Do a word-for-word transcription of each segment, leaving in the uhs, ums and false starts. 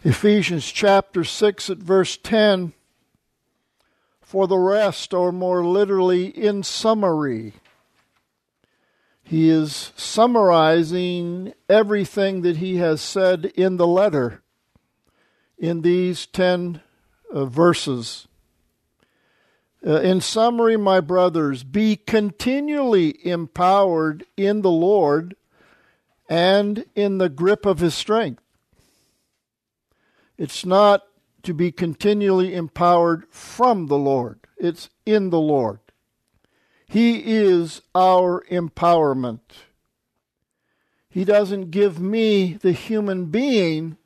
Ephesians chapter six at verse ten, for the rest, or more literally, in summary. He is summarizing everything that he has said in the letter in these ten uh, verses. Uh, in summary, my brothers, be continually empowered in the Lord and in the grip of his strength. It's not to be continually empowered from the Lord. It's in the Lord. He is our empowerment. He doesn't give me, the human being,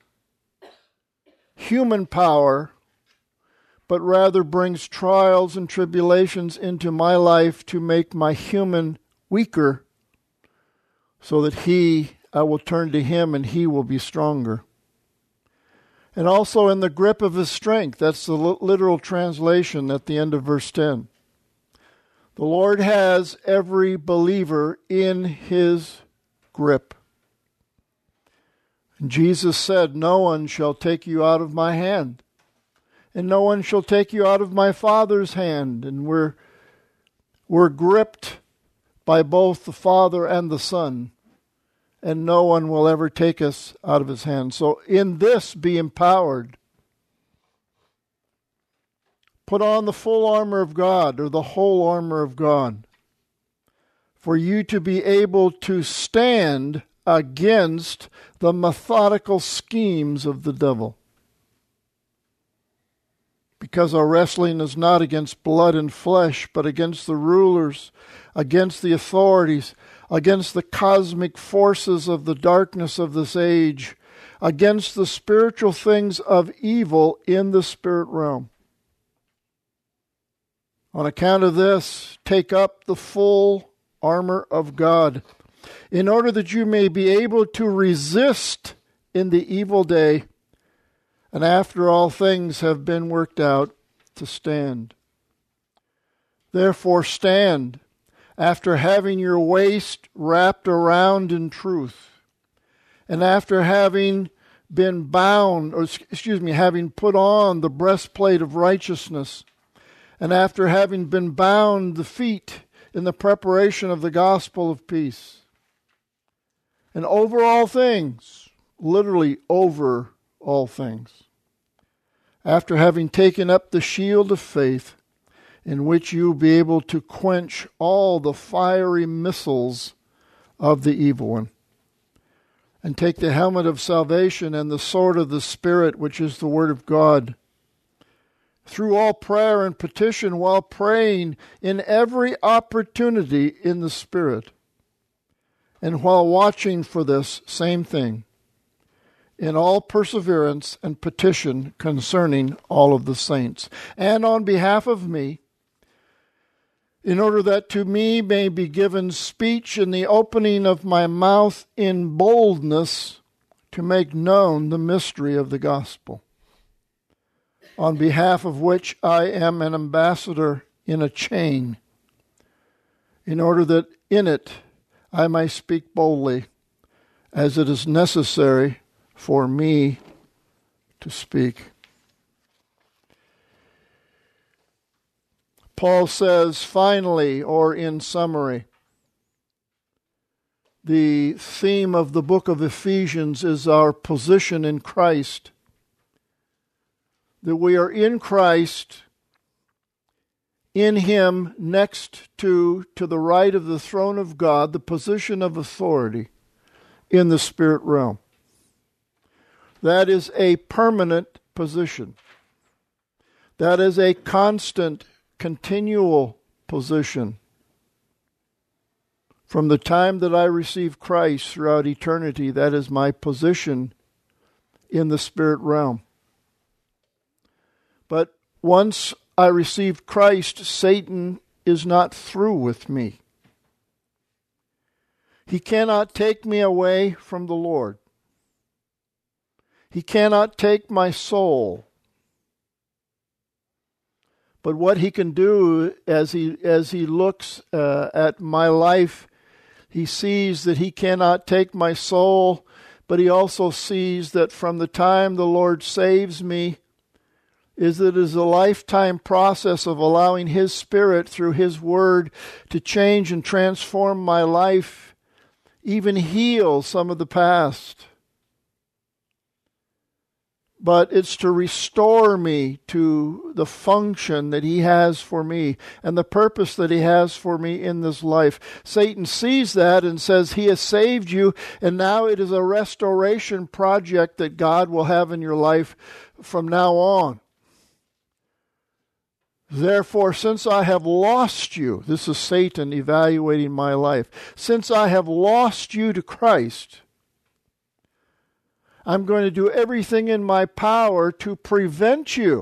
human power, but rather brings trials and tribulations into my life to make my human weaker, so that he, I will turn to him and he will be stronger. And also in the grip of his strength. That's the literal translation at the end of verse ten. The Lord has every believer in his grip. And Jesus said, no one shall take you out of my hand, and no one shall take you out of my Father's hand. And we're, we're gripped by both the Father and the Son, and no one will ever take us out of his hand. So in this, be empowered. Put on the full armor of God, or the whole armor of God, for you to be able to stand against the methodical schemes of the devil. Because our wrestling is not against blood and flesh, but against the rulers, against the authorities, against the cosmic forces of the darkness of this age, against the spiritual things of evil in the spirit realm. On account of this, take up the full armor of God, in order that you may be able to resist in the evil day, and after all things have been worked out, to stand. Therefore stand, after having your waist wrapped around in truth, and after having been bound, or excuse me, having put on the breastplate of righteousness, and after having been bound the feet in the preparation of the gospel of peace. And over all things, literally over all things, after having taken up the shield of faith, in which you will be able to quench all the fiery missiles of the evil one, and take the helmet of salvation and the sword of the Spirit, which is the word of God, through all prayer and petition, while praying in every opportunity in the Spirit, and while watching for this same thing, in all perseverance and petition concerning all of the saints, and on behalf of me, in order that to me may be given speech in the opening of my mouth in boldness to make known the mystery of the gospel, on behalf of which I am an ambassador in a chain, in order that in it I may speak boldly, as it is necessary for me to speak. Paul says, finally, or in summary, the theme of the book of Ephesians is our position in Christ. That we are in Christ, in him, next to, to the right of the throne of God, the position of authority in the spirit realm. That is a permanent position. That is a constant, continual position. From the time that I received Christ throughout eternity, that is my position in the spirit realm. But once I received Christ, Satan is not through with me. He cannot take me away from the Lord. He cannot take my soul. But what he can do as he as he looks uh, at my life, he sees that he cannot take my soul but he also sees that from the time the Lord saves me, is that it is a lifetime process of allowing his Spirit through his word to change and transform my life, even heal some of the past. But it's to restore me to the function that he has for me and the purpose that he has for me in this life. Satan sees that and says he has saved you, and now it is a restoration project that God will have in your life from now on. Therefore, since I have lost you, this is Satan evaluating my life, since I have lost you to Christ, I'm going to do everything in my power to prevent you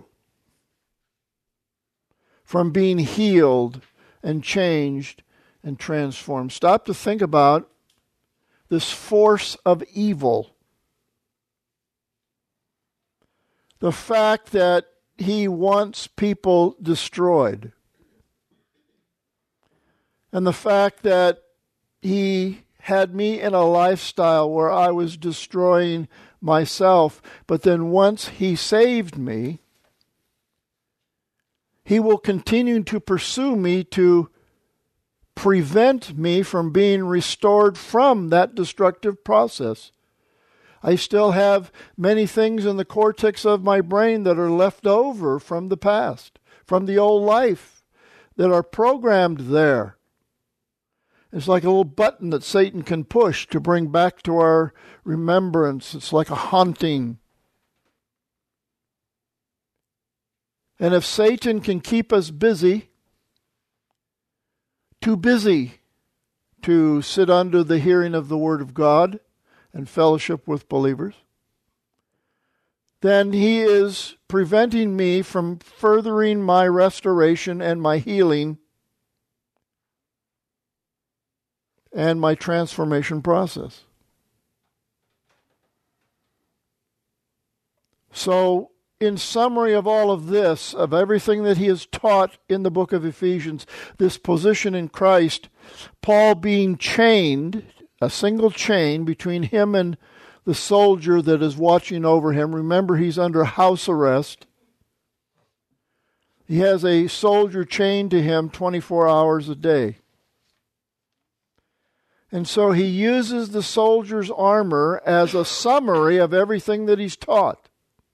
from being healed and changed and transformed. Stop to think about this force of evil. The fact that he wants people destroyed. And the fact that he had me in a lifestyle where I was destroying myself, but then once he saved me, he will continue to pursue me to prevent me from being restored from that destructive process. I still have many things in the cortex of my brain that are left over from the past, from the old life, that are programmed there. It's like a little button that Satan can push to bring back to our remembrance. It's like a haunting. And if Satan can keep us busy, too busy to sit under the hearing of the Word of God and fellowship with believers, then he is preventing me from furthering my restoration and my healing and my transformation process. So, in summary of all of this, of everything that he has taught in the book of Ephesians, this position in Christ, Paul being chained, a single chain between him and the soldier that is watching over him. Remember, he's under house arrest. He has a soldier chained to him twenty-four hours a day. And so he uses the soldier's armor as a summary of everything that he's taught.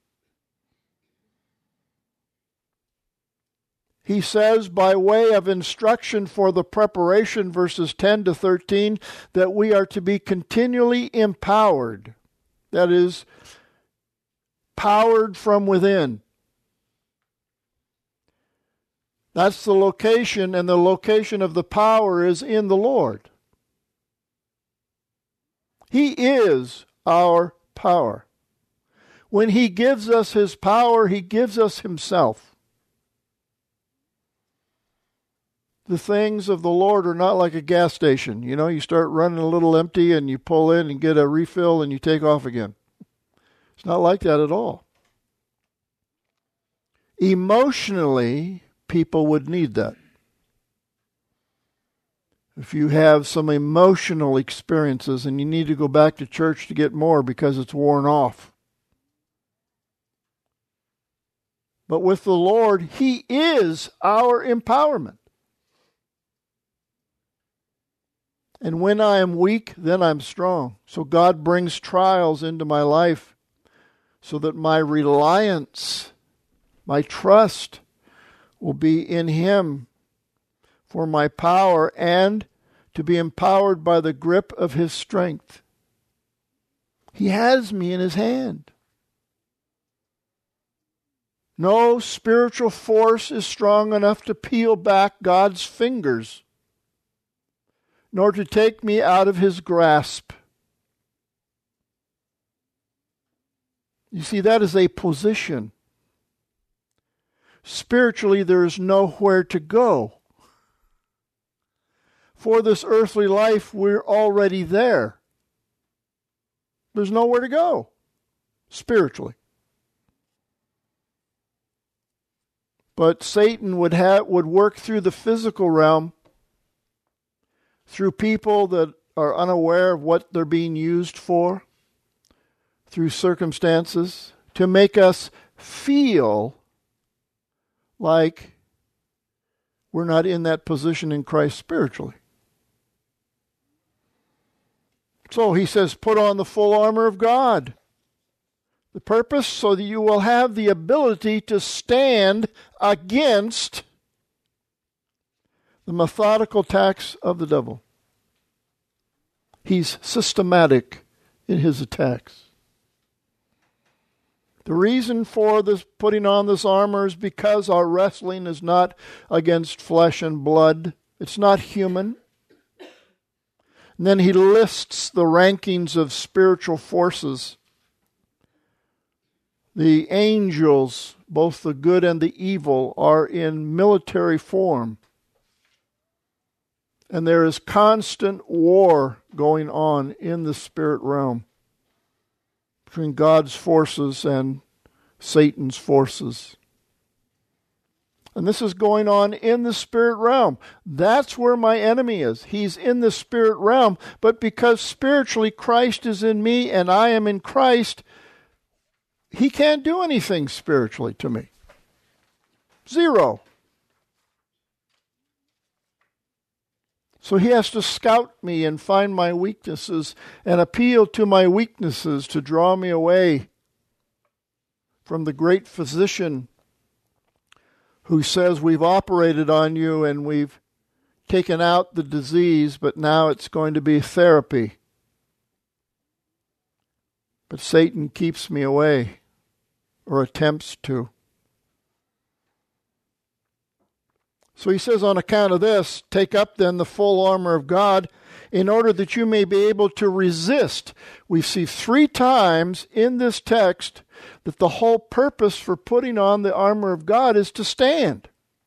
He says, by way of instruction for the preparation, verses ten to thirteen, that we are to be continually empowered. That is, powered from within. That's the location, and the location of the power is in the Lord. He is our power. When he gives us his power, he gives us himself. The things of the Lord are not like a gas station. You know, you start running a little empty and you pull in and get a refill and you take off again. It's not like that at all. Emotionally, people would need that. If you have some emotional experiences and you need to go back to church to get more because it's worn off. But with the Lord, he is our empowerment. And when I am weak, then I'm strong. So God brings trials into my life so that my reliance, my trust will be in him for my power and to be empowered by the grip of his strength. He has me in his hand. No spiritual force is strong enough to peel back God's fingers, nor to take me out of his grasp. You see, that is a position. Spiritually, there is nowhere to go. For this earthly life, we're already there. There's nowhere to go, spiritually. But Satan would have would work through the physical realm, through people that are unaware of what they're being used for, through circumstances to make us feel like we're not in that position in Christ spiritually. So he says, put on the full armor of God. The purpose, so that you will have the ability to stand against the methodical attacks of the devil. He's systematic in his attacks. The reason for this putting on this armor is because our wrestling is not against flesh and blood. It's not human. And then he lists the rankings of spiritual forces. The angels, both the good and the evil, are in military form. And there is constant war going on in the spirit realm between God's forces and Satan's forces. And this is going on in the spirit realm. That's where my enemy is. He's in the spirit realm. But because spiritually Christ is in me and I am in Christ, he can't do anything spiritually to me. Zero. So he has to scout me and find my weaknesses and appeal to my weaknesses to draw me away from the great physician who says, we've operated on you and we've taken out the disease, but now it's going to be therapy. But Satan keeps me away, or attempts to. So he says, on account of this, take up then the full armor of God, in order that you may be able to resist. We see three times in this text that the whole purpose for putting on the armor of God is to stand.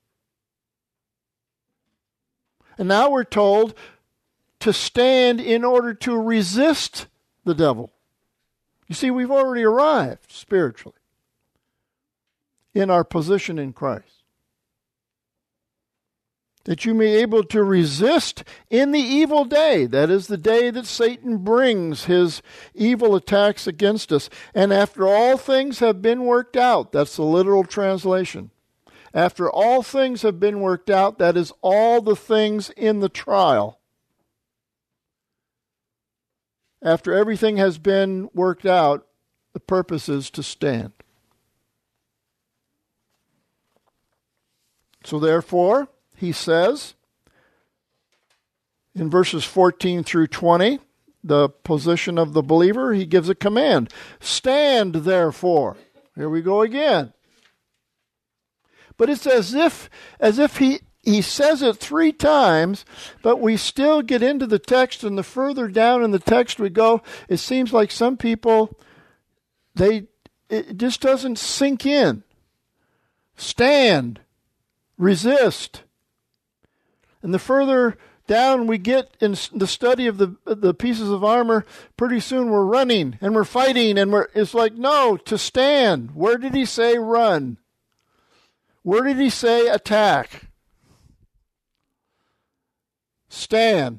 And now we're told to stand in order to resist the devil. You see, we've already arrived spiritually in our position in Christ. That you may be able to resist in the evil day. That is the day that Satan brings his evil attacks against us. And after all things have been worked out, that's the literal translation. After all things have been worked out, that is all the things in the trial. After everything has been worked out, the purpose is to stand. So therefore, he says in verses fourteen through twenty, the position of the believer, he gives a command. Stand, therefore. Here we go again. But it's as if as if he, he says it three times, but we still get into the text, and the further down in the text we go, it seems like some people, they it just doesn't sink in. Stand. Resist. And the further down we get in the study of the the pieces of armor, pretty soon we're running and we're fighting, and we're it's like, no, to stand. Where did he say run? Where did he say attack? Stand.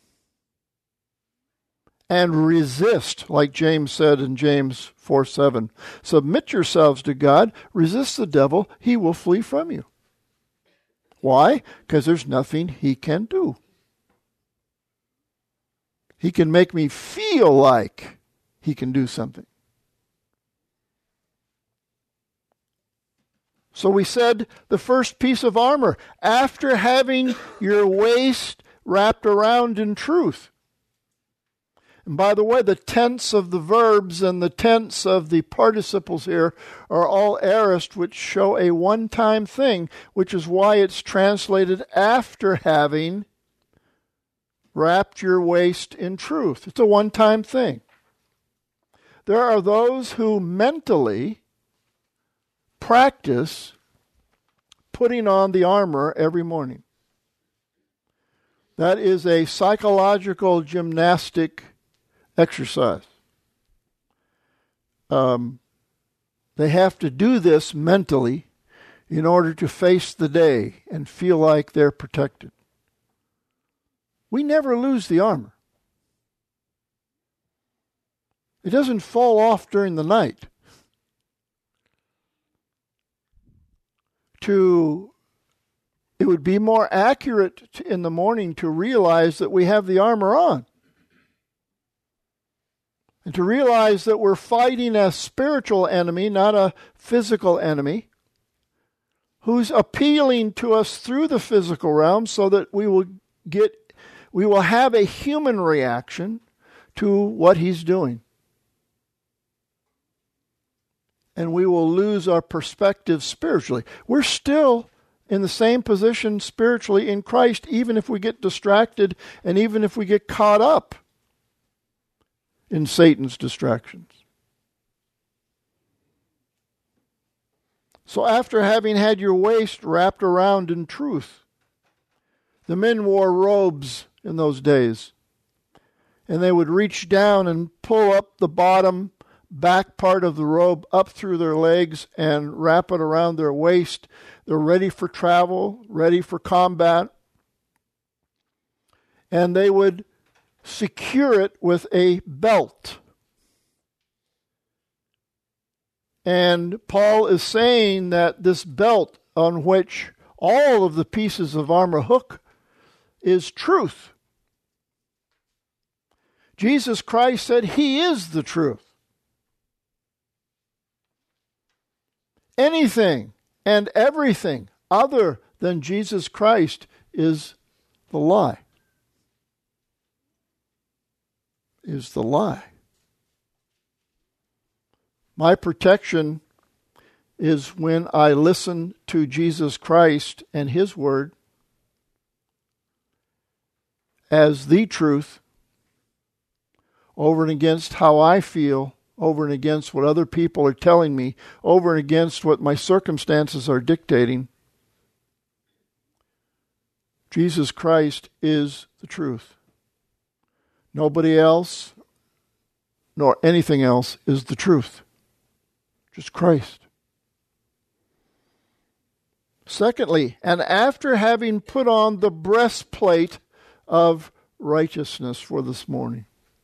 And resist, like James said in James four seven. Submit yourselves to God, resist the devil, he will flee from you. Why? Because there's nothing he can do. He can make me feel like he can do something. So we said the first piece of armor, after having your waist wrapped around in truth. And by the way, the tense of the verbs and the tense of the participles here are all aorist, which show a one-time thing, which is why it's translated after having wrapped your waist in truth. It's a one-time thing. There are those who mentally practice putting on the armor every morning. That is a psychological gymnastic exercise. Um, they have to do this mentally in order to face the day and feel like they're protected. We never lose the armor. It doesn't fall off during the night. To, it would be more accurate to, in the morning to realize that we have the armor on. And to realize that we're fighting a spiritual enemy, not a physical enemy, who's appealing to us through the physical realm so that we will get, we will have a human reaction to what he's doing. And we will lose our perspective spiritually. We're still in the same position spiritually in Christ, even if we get distracted and even if we get caught up in Satan's distractions. So after having had your waist wrapped around in truth, the men wore robes in those days, and they would reach down and pull up the bottom back part of the robe up through their legs and wrap it around their waist. They're ready for travel, ready for combat. And they would secure it with a belt. And Paul is saying that this belt on which all of the pieces of armor hook is truth. Jesus Christ said he is the truth. Anything and everything other than Jesus Christ is the lie. Is the lie. My protection is when I listen to Jesus Christ and his word as the truth over and against how I feel, over and against what other people are telling me, over and against what my circumstances are dictating. Jesus Christ is the truth. Nobody else, nor anything else, is the truth. Just Christ. Secondly, and after having put on the breastplate of righteousness for this morning.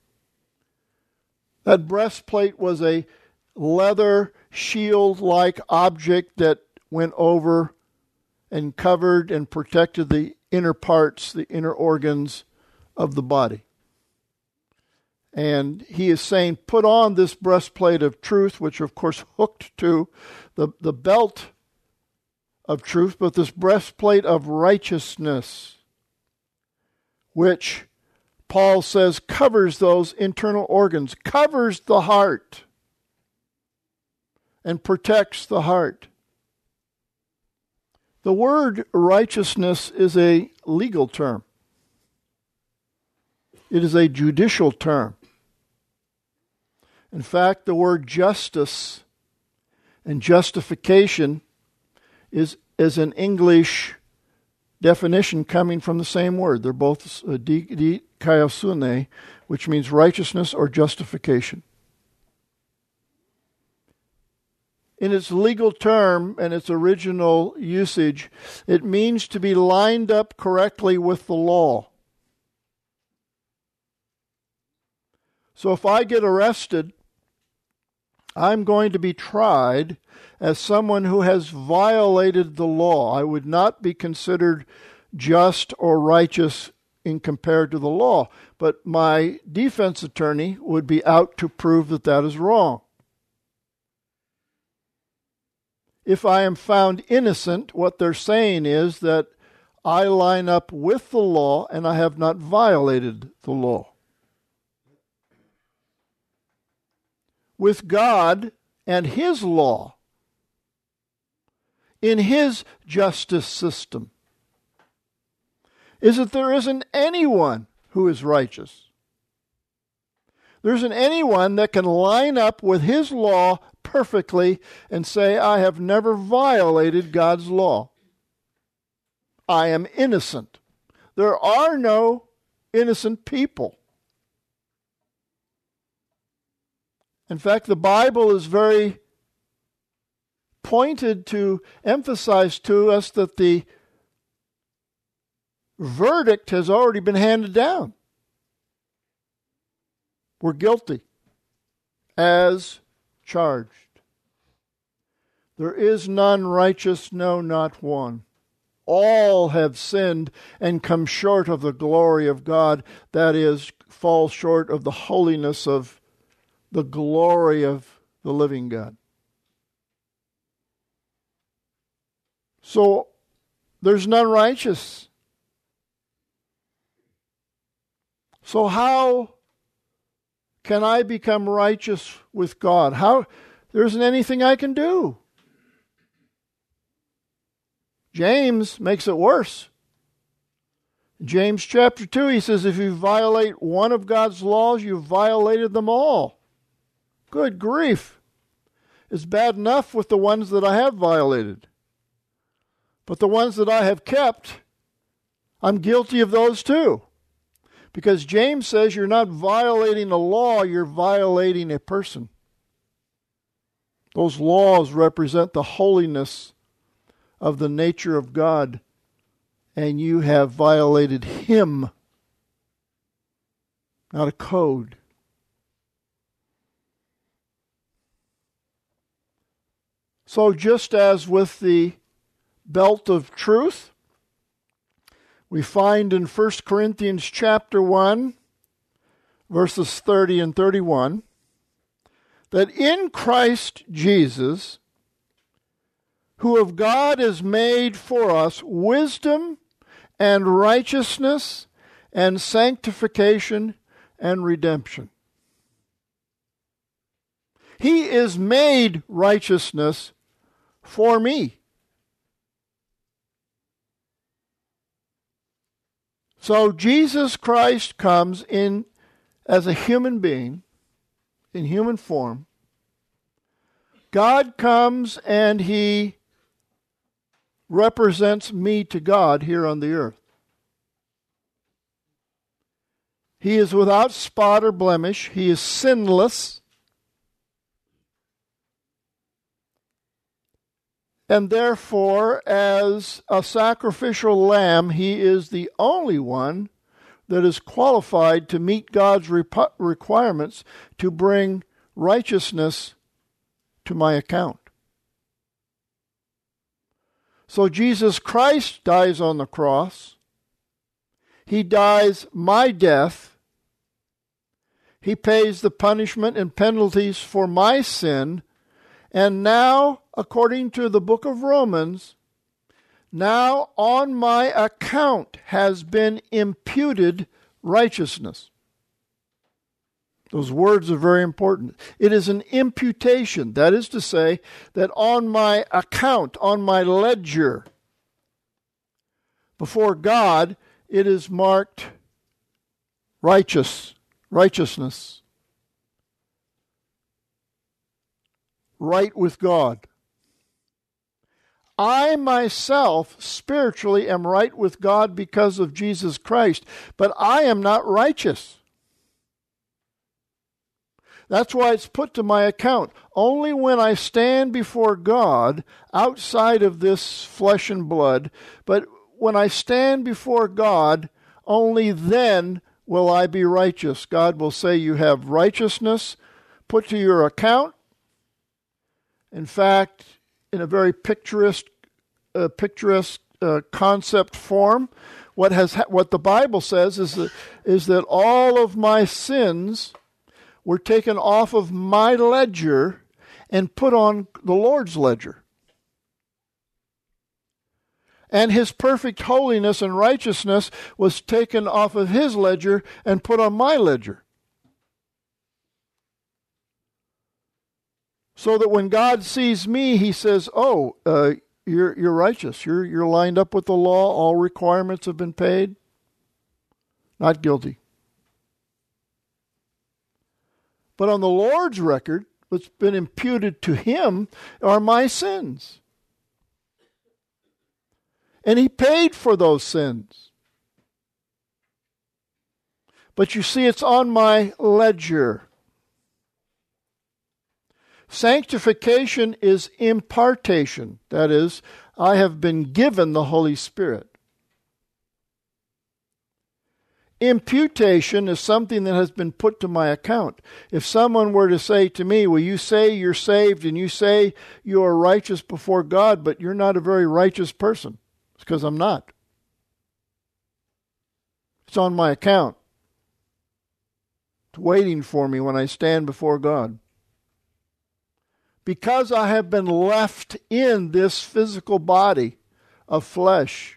That breastplate was a leather shield-like object that went over and covered and protected the inner parts, the inner organs of the body. And he is saying, put on this breastplate of truth, which of course hooked to the, the belt of truth, but this breastplate of righteousness, which Paul says covers those internal organs, covers the heart, and protects the heart. The word righteousness is a legal term. It is a judicial term. In fact, the word justice and justification is, is an English definition coming from the same word. They're both uh, dikaiosune, which means righteousness or justification. In its legal term and its original usage, it means to be lined up correctly with the law. So if I get arrested, I'm going to be tried as someone who has violated the law. I would not be considered just or righteous in compared to the law, but my defense attorney would be out to prove that that is wrong. If I am found innocent, what they're saying is that I line up with the law and I have not violated the law. With God and his law, in his justice system, is that there isn't anyone who is righteous. There isn't anyone that can line up with his law perfectly and say, I have never violated God's law. I am innocent. There are no innocent people. In fact, the Bible is very pointed to emphasize to us that the verdict has already been handed down. We're guilty. as charged. There is none righteous, no, not one. All have sinned and come short of the glory of God. That is, fall short of the holiness of the glory of the living God. So, there's none righteous. So how can I become righteous with God? How? There isn't anything I can do. James makes it worse. In James chapter two, he says, if you violate one of God's laws, you've violated them all. Good grief. It's bad enough with the ones that I have violated. But the ones that I have kept, I'm guilty of those too. Because James says you're not violating a law, you're violating a person. Those laws represent the holiness of the nature of God, and you have violated Him, not a code. So just as with the belt of truth, we find in First Corinthians chapter one, verses thirty and thirty-one, that in Christ Jesus, who of God is made for us wisdom and righteousness and sanctification and redemption. He is made righteousness for me. So Jesus Christ comes in as a human being, in human form. God comes and He represents me to God here on the earth. He is without spot or blemish. He is sinless. And therefore, as a sacrificial lamb, He is the only one that is qualified to meet God's rep- requirements to bring righteousness to my account. So Jesus Christ dies on the cross. He dies my death. He pays the punishment and penalties for my sin. And now, according to the book of Romans, now on my account has been imputed righteousness. Those words are very important. It is an imputation. That is to say that on my account, on my ledger, before God, it is marked righteous, righteousness, right with God. I myself spiritually am right with God because of Jesus Christ, but I am not righteous. That's why it's put to my account. Only when I stand before God, outside of this flesh and blood, but when I stand before God, only then will I be righteous. God will say, you have righteousness put to your account. In fact, in a very picturesque, uh, picturesque uh, concept form, what has ha- what the Bible says is that, is that all of my sins were taken off of my ledger and put on the Lord's ledger. And His perfect holiness and righteousness was taken off of His ledger and put on my ledger. So that when God sees me, He says, oh, uh, you're you're righteous. You're you're lined up with the law. All requirements have been paid. Not guilty. But on the Lord's record, what's been imputed to Him are my sins. And He paid for those sins. But you see, it's on my ledger. Sanctification is impartation. That is, I have been given the Holy Spirit. Imputation is something that has been put to my account. If someone were to say to me, well, you say you're saved and you say you are righteous before God, but you're not a very righteous person. It's because I'm not. It's on my account. It's waiting for me when I stand before God. Because I have been left in this physical body of flesh.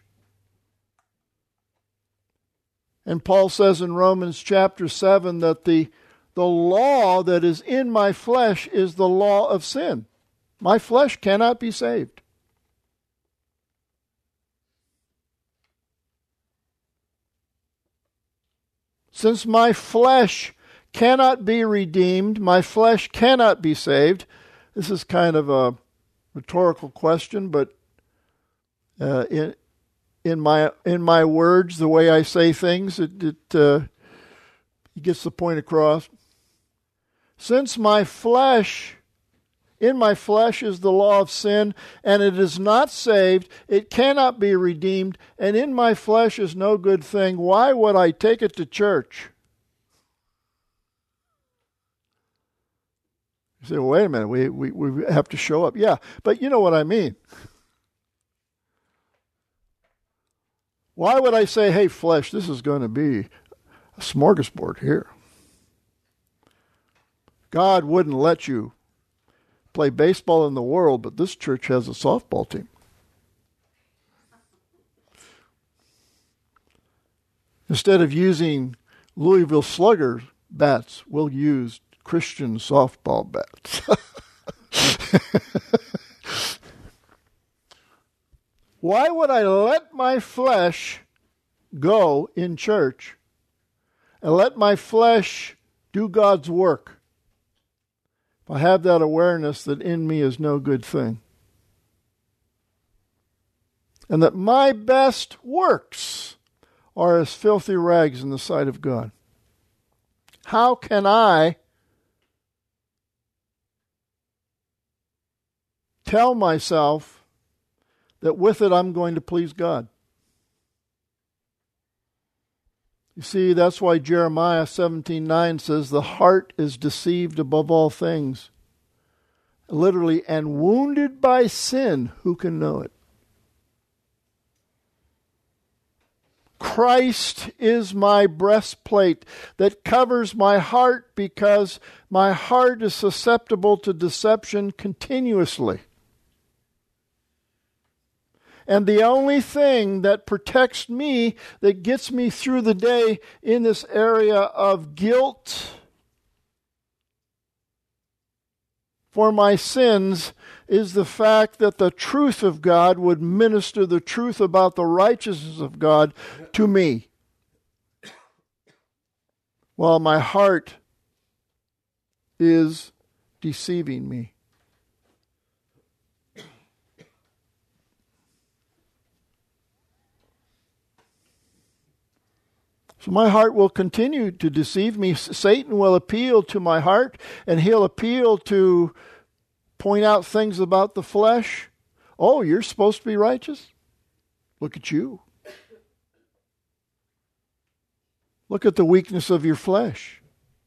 And Paul says in Romans chapter seven that the, the law that is in my flesh is the law of sin. My flesh cannot be saved. Since my flesh cannot be redeemed, my flesh cannot be saved. This is kind of a rhetorical question, but uh, in in my in my words, the way I say things, it, it, uh, it gets the point across. Since my flesh, in my flesh is the law of sin, and it is not saved, it cannot be redeemed, and in my flesh is no good thing, why would I take it to church? You say, well, wait a minute, we, we, we have to show up. Yeah, but you know what I mean. Why would I say, hey, flesh, this is going to be a smorgasbord here? God wouldn't let you play baseball in the world, but this church has a softball team. Instead of using Louisville Slugger bats, we'll use Christian softball bats. Why would I let my flesh go in church and let my flesh do God's work if I have that awareness that in me is no good thing? And that my best works are as filthy rags in the sight of God. How can I tell myself that with it I'm going to please God? You see, that's why Jeremiah seventeen nine says, the heart is deceived above all things. Literally, and wounded by sin, who can know it? Christ is my breastplate that covers my heart because my heart is susceptible to deception continuously. And the only thing that protects me, that gets me through the day in this area of guilt for my sins, is the fact that the truth of God would minister the truth about the righteousness of God to me, while my heart is deceiving me. So my heart will continue to deceive me. Satan will appeal to my heart, and he'll appeal to point out things about the flesh. Oh, you're supposed to be righteous? Look at you. Look at the weakness of your flesh.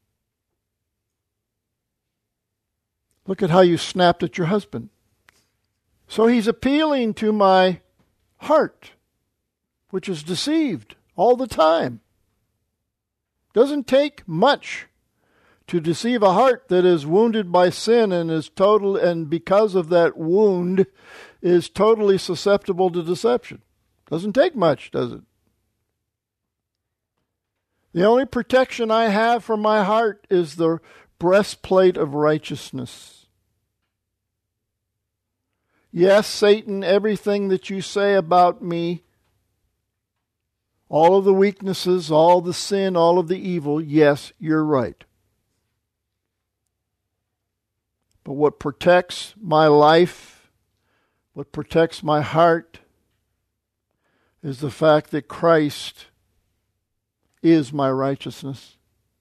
Look at how you snapped at your husband. So he's appealing to my heart, which is deceived all the time. Doesn't take much to deceive a heart that is wounded by sin and is total, and because of that wound is totally susceptible to deception. Doesn't take much, does it? The only protection I have for my heart is the breastplate of righteousness. Yes, Satan, everything that you say about me, all of the weaknesses, all the sin, all of the evil, yes, you're right. But what protects my life, what protects my heart, is the fact that Christ is my righteousness.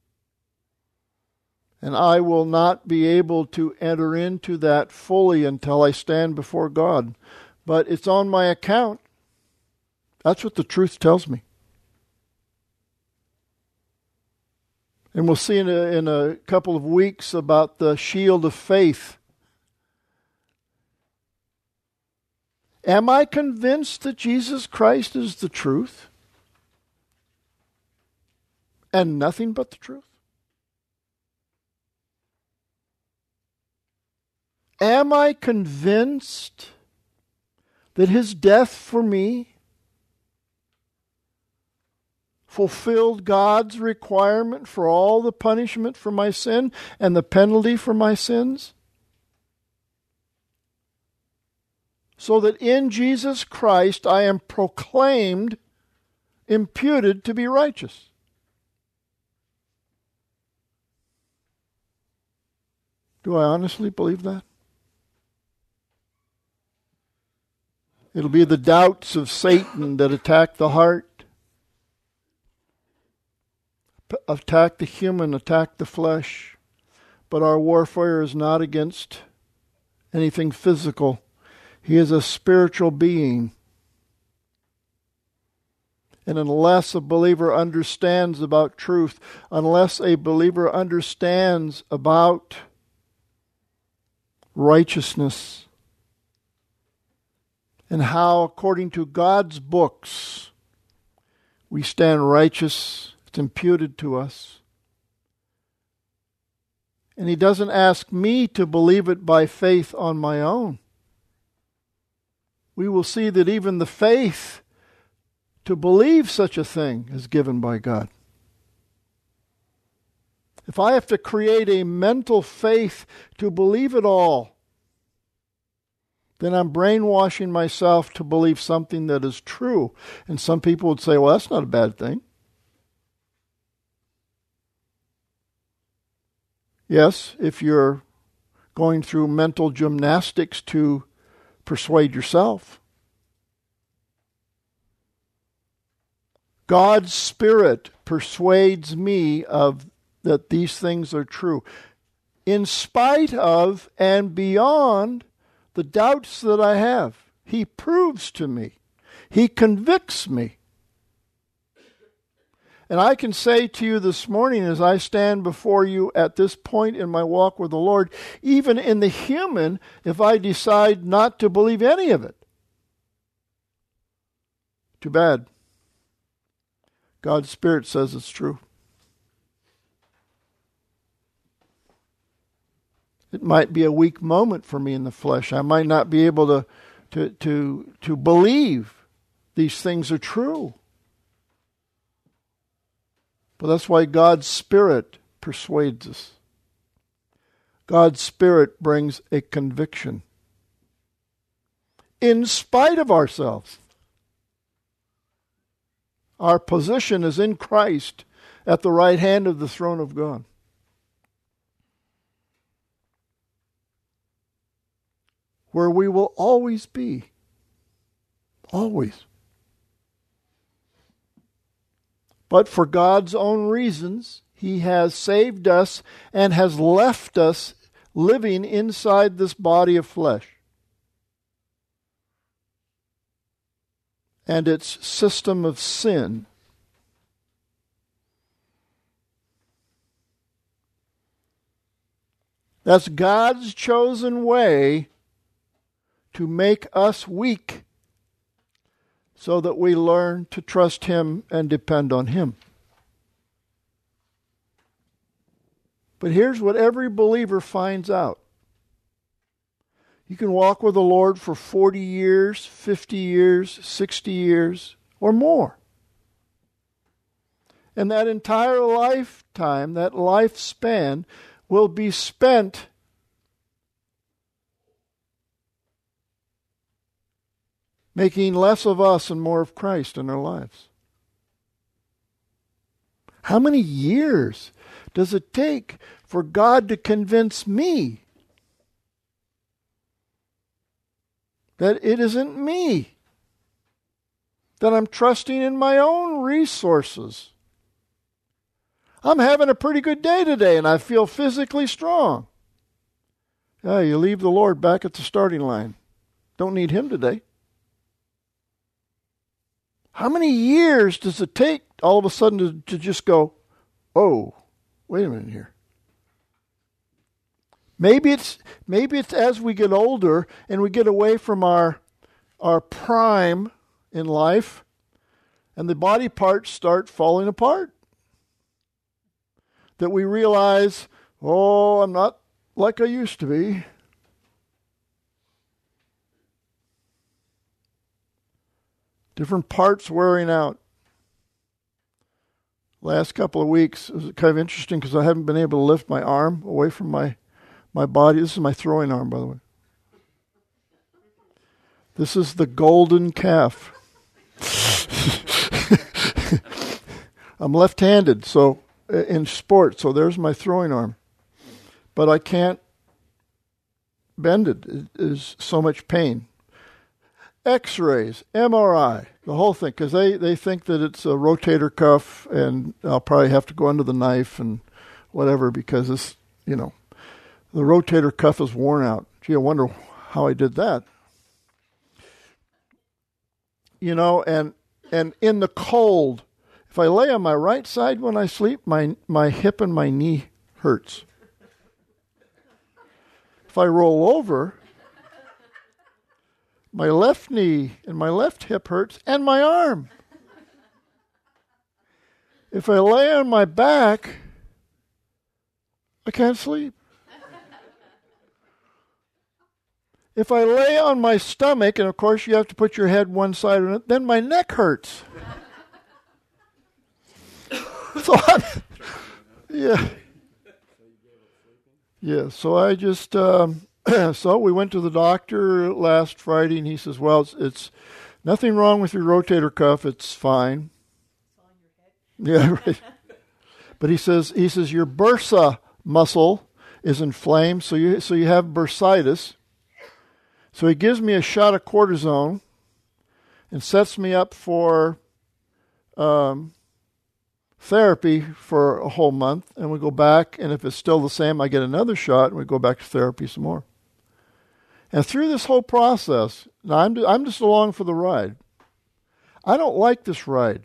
And I will not be able to enter into that fully until I stand before God. But it's on my account. That's what the truth tells me. And we'll see in a, in a couple of weeks about the shield of faith. Am I convinced that Jesus Christ is the truth? And nothing but the truth? Am I convinced that his death for me fulfilled God's requirement for all the punishment for my sin and the penalty for my sins? So that in Jesus Christ I am proclaimed, imputed to be righteous. Do I honestly believe that? It'll be the doubts of Satan that attack the heart, attack the human, attack the flesh. But our warfare is not against anything physical. He is a spiritual being. And unless a believer understands about truth, unless a believer understands about righteousness, and how, according to God's books, we stand righteous, it's imputed to us. And he doesn't ask me to believe it by faith on my own. We will see that even the faith to believe such a thing is given by God. If I have to create a mental faith to believe it all, then I'm brainwashing myself to believe something that is true. And some people would say, well, that's not a bad thing. Yes, if you're going through mental gymnastics to persuade yourself. God's Spirit persuades me of that these things are true, in spite of and beyond the doubts that I have. He proves to me. He convicts me. And I can say to you this morning as I stand before you at this point in my walk with the Lord, even in the human, if I decide not to believe any of it, too bad. God's Spirit says it's true. It might be a weak moment for me in the flesh. I might not be able to, to, to, to believe these things are true. But that's why God's Spirit persuades us. God's Spirit brings a conviction. In spite of ourselves. Our position is in Christ at the right hand of the throne of God. Where we will always be. Always. But for God's own reasons, He has saved us and has left us living inside this body of flesh and its system of sin. That's God's chosen way to make us weak so that we learn to trust Him and depend on Him. But here's what every believer finds out. You can walk with the Lord for forty years, fifty years, sixty years, or more. And that entire lifetime, that lifespan, will be spent making less of us and more of Christ in our lives. How many years does it take for God to convince me that it isn't me, that I'm trusting in my own resources? I'm having a pretty good day today and I feel physically strong. Yeah, you leave the Lord back at the starting line. Don't need Him today. How many years does it take all of a sudden to, to just go, oh, wait a minute here. Maybe it's maybe it's as we get older and we get away from our our prime in life, and the body parts start falling apart, that we realize, oh, I'm not like I used to be. Different parts wearing out. Last couple of weeks, it was kind of interesting because I haven't been able to lift my arm away from my, my body. This is my throwing arm, by the way. This is the golden calf. I'm left-handed, so in sport, so there's my throwing arm. But I can't bend it. It is so much pain. X-rays, M R I, the whole thing, because they, they think that it's a rotator cuff, and I'll probably have to go under the knife and whatever, because it's, you know, the rotator cuff is worn out. Gee, I wonder how I did that. You know, and and in the cold, if I lay on my right side when I sleep, my my hip and my knee hurts. If I roll over, my left knee and my left hip hurts, and my arm. If I lay on my back, I can't sleep. If I lay on my stomach, and of course you have to put your head one side on it, then my neck hurts. So I'm, yeah. Yeah, so I just, um, so we went to the doctor last Friday, and he says, well, it's, it's nothing wrong with your rotator cuff. It's fine. Yeah, right. But he says, he says your bursa muscle is inflamed, so you so you have bursitis. So he gives me a shot of cortisone and sets me up for um, therapy for a whole month, and we go back, and if it's still the same, I get another shot, and we go back to therapy some more. And through this whole process, now I'm I'm just along for the ride. I don't like this ride.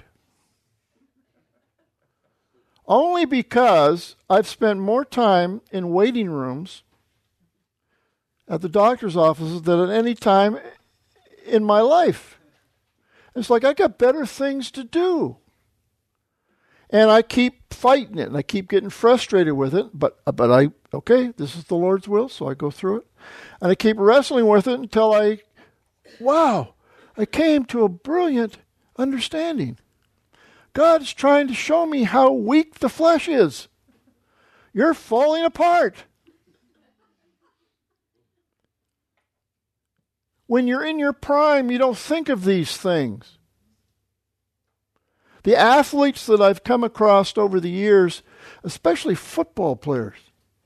Only because I've spent more time in waiting rooms at the doctor's offices than at any time in my life. It's like I got better things to do. And I keep fighting it, and I keep getting frustrated with it, but but I, okay, this is the Lord's will, so I go through it. And I keep wrestling with it until I, wow, I came to a brilliant understanding. God's trying to show me how weak the flesh is. You're falling apart. When you're in your prime, you don't think of these things. The athletes that I've come across over the years, especially football players,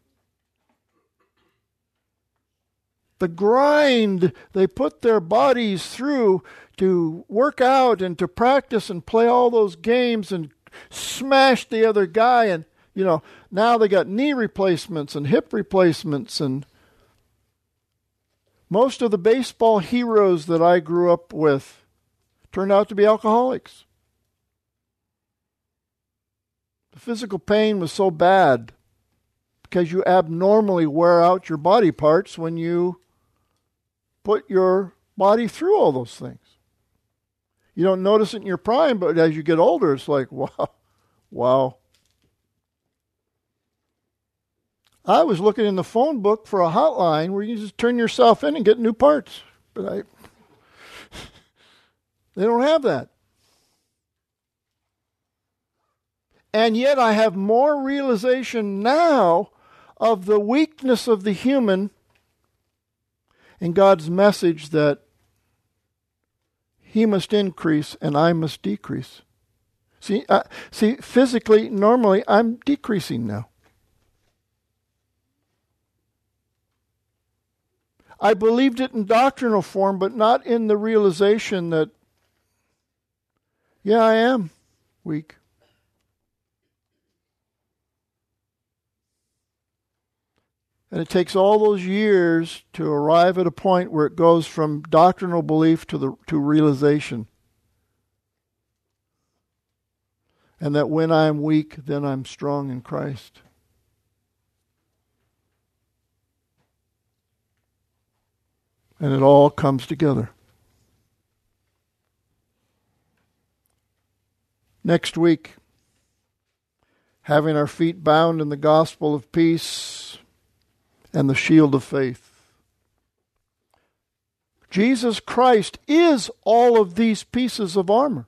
the grind they put their bodies through to work out and to practice and play all those games and smash the other guy, and, you know, now they got knee replacements and hip replacements, and most of the baseball heroes that I grew up with turned out to be alcoholics. The physical pain was so bad because you abnormally wear out your body parts when you put your body through all those things. You don't notice it in your prime, but as you get older, it's like, wow, wow. I was looking in the phone book for a hotline where you just turn yourself in and get new parts. But I, they don't have that. And yet I have more realization now of the weakness of the human and God's message that He must increase and I must decrease. See, uh, see, physically, normally, I'm decreasing now. I believed it in doctrinal form, but not in the realization that, yeah, I am weak. And it takes all those years to arrive at a point where it goes from doctrinal belief to the to realization. And that when I'm weak, then I'm strong in Christ. And it all comes together. Next week, having our feet bound in the gospel of peace and the shield of faith. Jesus Christ is all of these pieces of armor.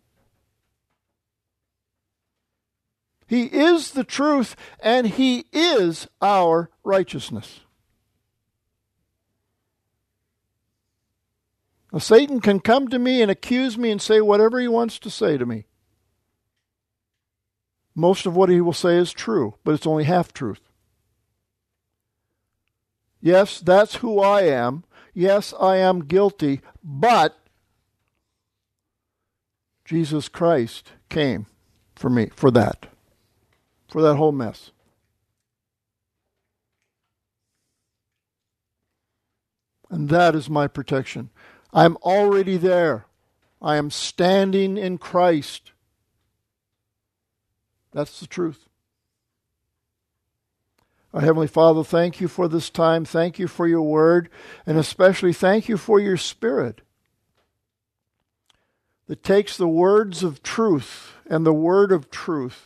He is the truth, and He is our righteousness. Now, Satan can come to me and accuse me and say whatever he wants to say to me. Most of what he will say is true, but it's only half-truth. Yes, that's who I am. Yes, I am guilty, but Jesus Christ came for me, for that. For that whole mess. And that is my protection. I'm already there. I am standing in Christ. That's the truth. Our Heavenly Father, thank you for this time. Thank you for your word. And especially thank you for your Spirit that takes the words of truth and the word of truth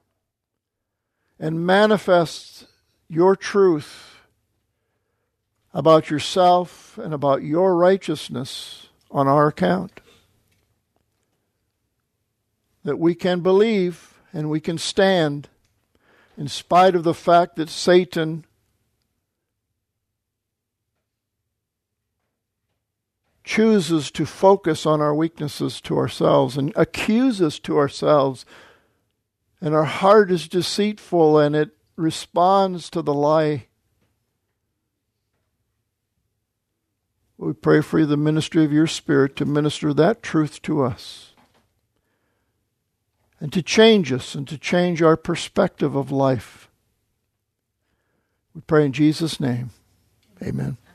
and manifests your truth about yourself and about your righteousness on our account. That we can believe and we can stand in spite of the fact that Satan chooses to focus on our weaknesses to ourselves and accuse us to ourselves. And our heart is deceitful and it responds to the lie. We pray for the ministry of your Spirit to minister that truth to us and to change us and to change our perspective of life. We pray in Jesus' name. Amen.